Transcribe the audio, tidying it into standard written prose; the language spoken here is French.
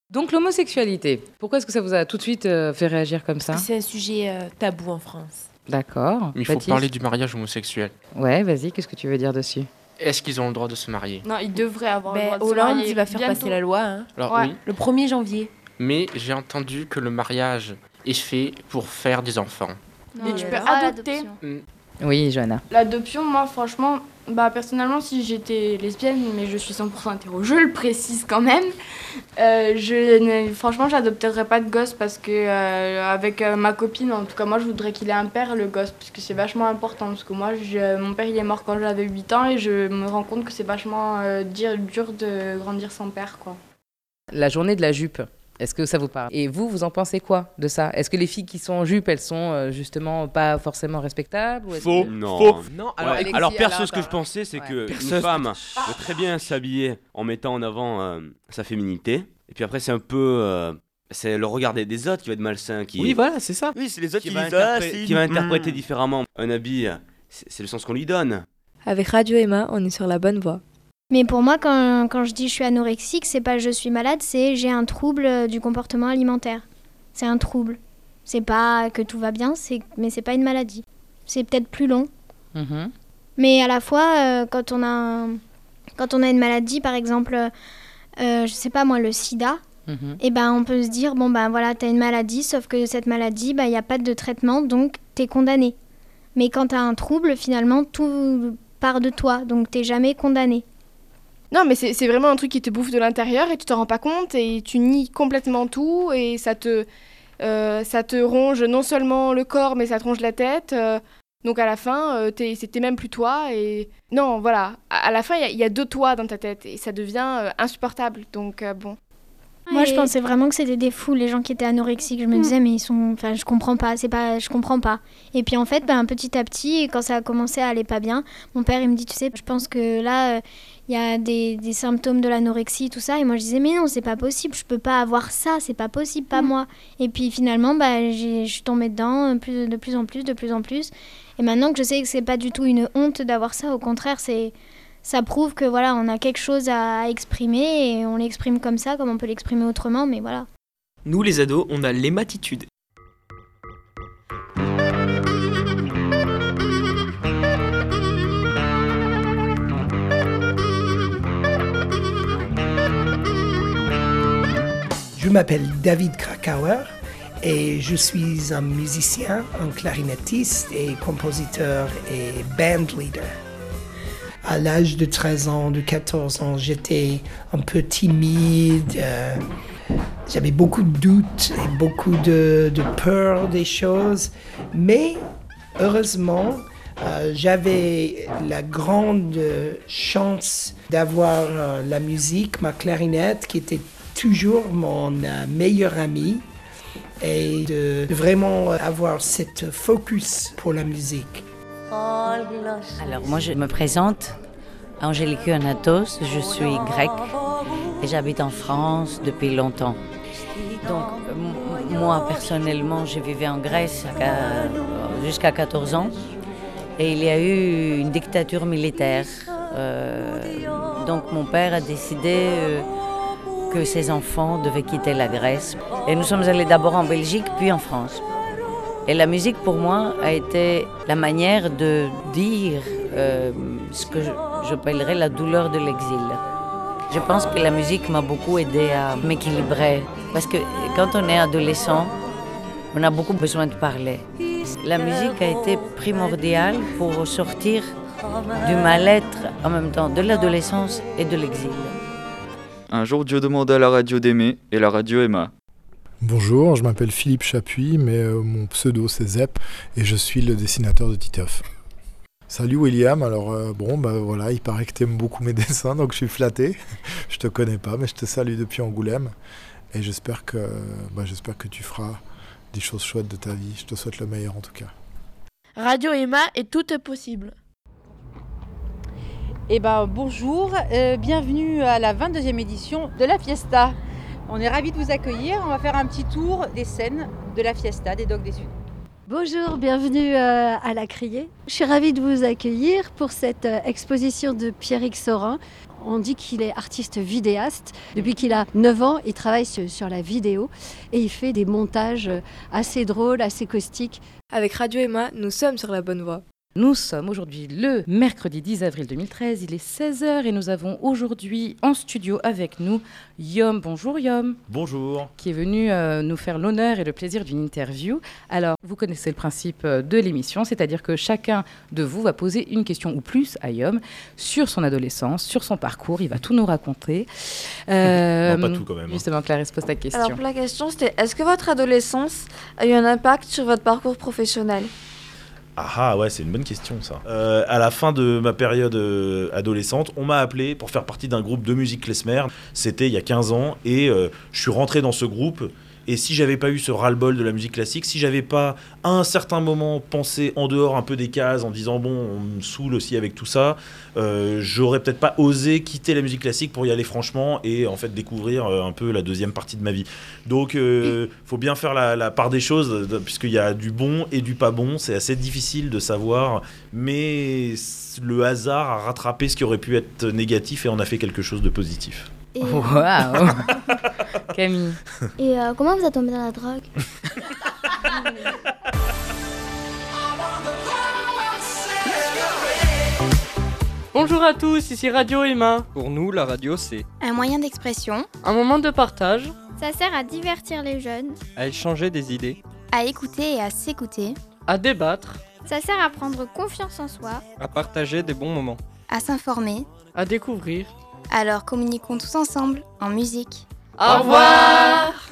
Donc l'homosexualité, pourquoi est-ce que ça vous a tout de suite fait réagir comme ça ? C'est un sujet tabou en France. D'accord. Mais il faut Baptiste ? parler du mariage homosexuel. Ouais, vas-y, qu'est-ce que tu veux dire dessus ? Est-ce qu'ils ont le droit de se marier ? Non, ils devraient avoir le droit de se Hollande, marier il va faire bientôt. passer la loi Alors Ouais. oui, le 1er janvier. mais j'ai entendu que le mariage est fait pour faire des enfants. Et tu peux Ah, adopter. l'adoption. Oui, Johanna. L'adoption, moi, franchement, personnellement, si j'étais lesbienne, mais je suis 100% hétéro, je le précise quand même, franchement, j'adopterais pas de gosse parce que, avec ma copine, en tout cas, moi, je voudrais qu'il ait un père, le gosse, parce que c'est vachement important. Parce que moi, mon père, il est mort quand j'avais 8 ans et je me rends compte que c'est vachement dur de grandir sans père, quoi. La journée de la jupe, est-ce que ça vous parle ? Et vous en pensez quoi de ça ? Est-ce que les filles qui sont en jupe, elles sont justement pas forcément respectables ou est-ce Faux. que- Non. Faux. Non, Alexis, alors perso, alors, ce que je attends. pensais, c'est Ouais. que Perso, une femme peut très bien s'habiller en mettant en avant sa féminité. Et puis après, c'est un peu. C'est le regard des autres qui va être malsain. Oui, voilà, c'est ça. Oui, c'est les autres Qui qui, va disent, interpréter- qui va interpréter différemment. Un habit, c'est le sens qu'on lui donne. Avec Radio Emma, on est sur la bonne voie. Mais pour moi, quand je dis je suis anorexique, c'est pas je suis malade, c'est j'ai un trouble du comportement alimentaire. C'est un trouble. C'est pas que tout va bien, mais c'est pas une maladie. C'est peut-être plus long. Mhm. Mais à la fois, quand on a une maladie, par exemple, je sais pas moi, le sida, Mhm. et ben on peut se dire, bon ben voilà, t'as une maladie, sauf que cette maladie, il n'y a pas de traitement, donc t'es condamné. Mais quand t'as un trouble, finalement, tout part de toi, donc t'es jamais condamné. Non, mais c'est vraiment un truc qui te bouffe de l'intérieur et tu t'en rends pas compte et tu nies complètement tout et ça te ronge non seulement le corps mais ça te ronge la tête. Donc à la fin, t'es même plus toi et non, voilà. À la fin, il y a deux toi dans ta tête et ça devient insupportable. Donc bon. Moi, je pensais vraiment que c'était des fous, les gens qui étaient anorexiques. Je me disais, mais je comprends pas, je comprends pas. Et puis en fait, petit à petit, quand ça a commencé à aller pas bien, mon père, il me dit, tu sais, je pense que là, il y a des symptômes de l'anorexie, tout ça. Et moi, je disais, mais non, c'est pas possible, je peux pas avoir ça, c'est pas possible, pas moi. Et puis finalement, je suis tombée dedans de plus en plus. Et maintenant que je sais que c'est pas du tout une honte d'avoir ça, au contraire, ça prouve que voilà, on a quelque chose à exprimer et on l'exprime comme ça, comme on peut l'exprimer autrement, mais voilà. Nous, les ados, on a l'hématitude. Je m'appelle David Krakauer et je suis un musicien, un clarinettiste et compositeur et band leader. À l'âge de 13 ans, de 14 ans, j'étais un peu timide. J'avais beaucoup de doutes et beaucoup de peur des choses. Mais heureusement, j'avais la grande chance d'avoir la musique, ma clarinette, qui était toujours mon meilleur ami. Et de vraiment avoir cette focus pour la musique. Alors moi je me présente, Angélique Anatos, je suis grecque et j'habite en France depuis longtemps. Donc moi personnellement je vivais en Grèce jusqu'à 14 ans et il y a eu une dictature militaire. Donc mon père a décidé que ses enfants devaient quitter la Grèce et nous sommes allés d'abord en Belgique puis en France. Et la musique, pour moi, a été la manière de dire ce que j'appellerais la douleur de l'exil. Je pense que la musique m'a beaucoup aidé à m'équilibrer. Parce que quand on est adolescent, on a beaucoup besoin de parler. La musique a été primordiale pour sortir du mal-être, en même temps de l'adolescence et de l'exil. Un jour, Dieu demanda à la radio d'aimer, et la radio aima. Bonjour, je m'appelle Philippe Chapuis, mais mon pseudo c'est Zep et je suis le dessinateur de Titeuf. Salut William, alors voilà, il paraît que tu aimes beaucoup mes dessins, donc je suis flatté. Je te connais pas, mais je te salue depuis Angoulême et j'espère que tu feras des choses chouettes de ta vie. Je te souhaite le meilleur en tout cas. Radio Emma et tout est possible. Bonjour, bienvenue à la 22e édition de la Fiesta. On est ravis de vous accueillir. On va faire un petit tour des scènes de la Fiesta des Dogs des Suds. Bonjour, bienvenue à La Criée. Je suis ravie de vous accueillir pour cette exposition de Pierrick Saurin. On dit qu'il est artiste vidéaste. Depuis qu'il a 9 ans, il travaille sur la vidéo et il fait des montages assez drôles, assez caustiques. Avec Radio Emma, nous sommes sur la bonne voie. Nous sommes aujourd'hui le mercredi 10 avril 2013, il est 16h et nous avons aujourd'hui en studio avec nous Yom. Bonjour Yom. Bonjour. Qui est venu nous faire l'honneur et le plaisir d'une interview. Alors, vous connaissez le principe de l'émission, c'est-à-dire que chacun de vous va poser une question ou plus à Yom sur son adolescence, sur son parcours, il va tout nous raconter. Non, pas tout quand même. Justement, Clarisse pose ta question. Alors, la question c'était, est-ce que votre adolescence a eu un impact sur votre parcours professionnel ? Ah ouais, c'est une bonne question ça. À la fin de ma période adolescente, on m'a appelé pour faire partie d'un groupe de musique klezmer. C'était il y a 15 ans et je suis rentré dans ce groupe. Et si j'avais pas eu ce ras-le-bol de la musique classique, si j'avais pas à un certain moment pensé en dehors un peu des cases en disant bon, on me saoule aussi avec tout ça, j'aurais peut-être pas osé quitter la musique classique pour y aller franchement et en fait découvrir un peu la deuxième partie de ma vie. Donc faut bien faire la part des choses puisqu'il y a du bon et du pas bon, c'est assez difficile de savoir, mais le hasard a rattrapé ce qui aurait pu être négatif et en a fait quelque chose de positif. Waouh. Camille. Et comment vous êtes tombé dans la drogue? Bonjour à tous, ici Radio Emma. Pour nous, la radio, c'est un moyen d'expression, un moment de partage, ça sert à divertir les jeunes, à échanger des idées, à écouter et à s'écouter, à débattre, ça sert à prendre confiance en soi, à partager des bons moments, à s'informer, à découvrir. Alors communiquons tous ensemble en musique. Au revoir.